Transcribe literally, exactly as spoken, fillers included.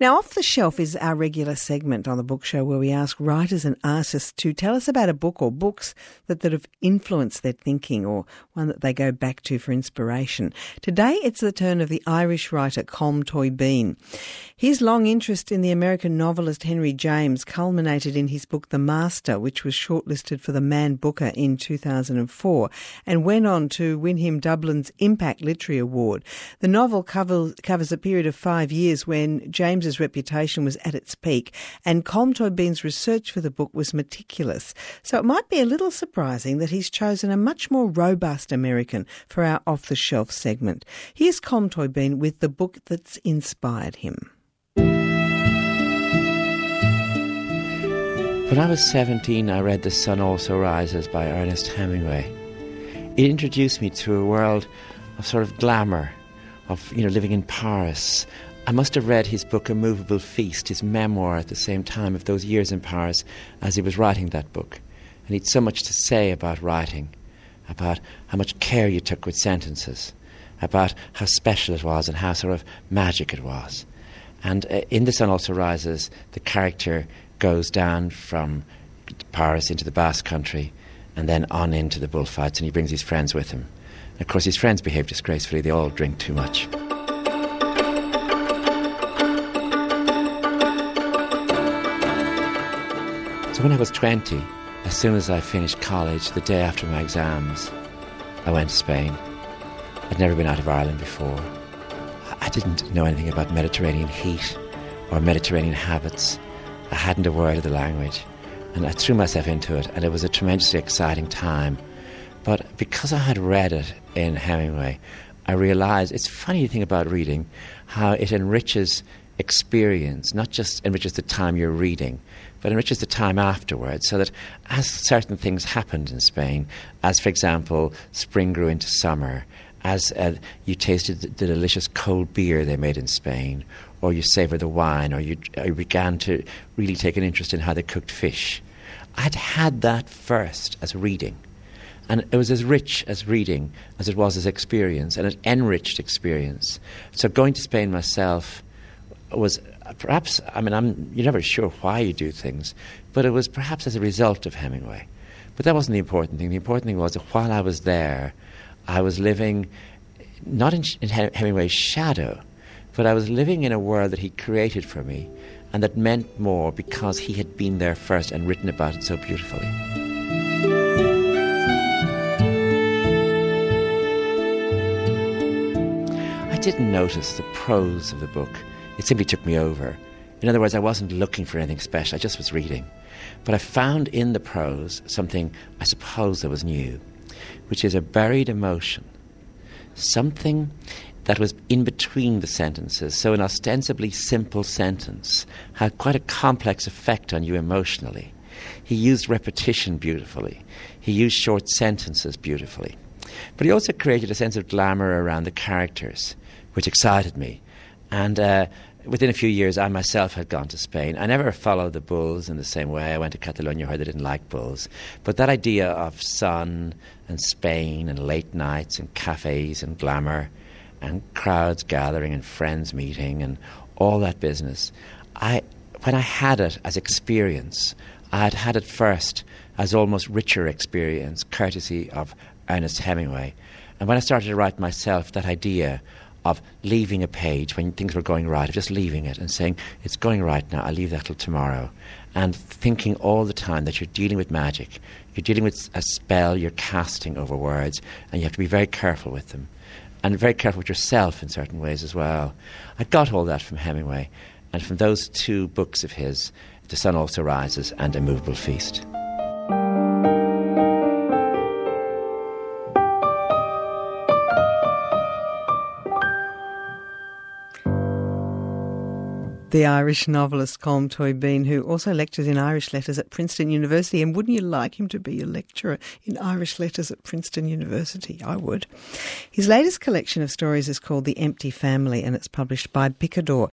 Now, Off the Shelf is our regular segment on the Book Show where we ask writers and artists to tell us about a book or books that, that have influenced their thinking or one that they go back to for inspiration. Today, it's the turn of the Irish writer Colm Tóibín. His long interest in the American novelist Henry James culminated in his book The Master, which was shortlisted for the Man Booker in two thousand four and went on to win him Dublin's Impact Literary Award. The novel covers, covers a period of five years when James's reputation was at its peak, and Colm Tóibín's research for the book was meticulous. So it might be a little surprising that he's chosen a much more robust American for our Off the Shelf segment. Here's Colm Tóibín with the book that's inspired him. When I was seventeen, I read The Sun Also Rises by Ernest Hemingway. It introduced me to a world of sort of glamour, of, you know, living in Paris. I must have read his book A Movable Feast, his memoir, at the same time of those years in Paris as he was writing that book. And he'd so much to say about writing, about how much care you took with sentences, about how special it was and how sort of magic it was. And uh, in The Sun Also Rises, the character goes down from Paris into the Basque Country and then on into the bullfights, and he brings his friends with him. And of course, his friends behave disgracefully. They all drink too much. So when I was twenty, as soon as I finished college, the day after my exams, I went to Spain. I'd never been out of Ireland before. I didn't know anything about Mediterranean heat or Mediterranean habits. I hadn't a word of the language, and I threw myself into it, and it was a tremendously exciting time. But because I had read it in Hemingway, I realised it's funny thing about reading, how it enriches experience, not just enriches the time you're reading, but enriches the time afterwards, so that as certain things happened in Spain, as for example, spring grew into summer, as uh, you tasted the, the delicious cold beer they made in Spain, or you savoured the wine, or you, or you began to really take an interest in how they cooked fish. I'd had that first as reading, and it was as rich as reading as it was as experience, and it enriched experience. So going to Spain myself was perhaps, I mean, I'm, you're never sure why you do things, but it was perhaps as a result of Hemingway. But that wasn't the important thing. The important thing was that while I was there, I was living not in, in Hemingway's shadow, but I was living in a world that he created for me, and that meant more because he had been there first and written about it so beautifully. I didn't notice the prose of the book. It simply took me over. In other words, I wasn't looking for anything special, I just was reading. But I found in the prose something I suppose that was new, which is a buried emotion, something that was in between the sentences. So an ostensibly simple sentence had quite a complex effect on you emotionally. He used repetition beautifully. He used short sentences beautifully. But he also created a sense of glamour around the characters, which excited me. And uh, within a few years, I myself had gone to Spain. I never followed the bulls in the same way. I went to Catalonia where they didn't like bulls. But that idea of sun and Spain and late nights and cafes and glamour and crowds gathering and friends meeting and all that business, I, when I had it as experience, I had had it first as almost richer experience, courtesy of Ernest Hemingway. And when I started to write myself, that idea of leaving a page when things were going right, of just leaving it and saying, it's going right now, I'll leave that till tomorrow. And thinking all the time that you're dealing with magic. You're dealing with a spell you're casting over words, and you have to be very careful with them. And very careful with yourself in certain ways as well. I got all that from Hemingway, and from those two books of his, The Sun Also Rises and A Movable Feast. The Irish novelist Colm Tóibín, who also lectures in Irish letters at Princeton University. And wouldn't you like him to be a lecturer in Irish letters at Princeton University? I would. His latest collection of stories is called The Empty Family, and it's published by Picador.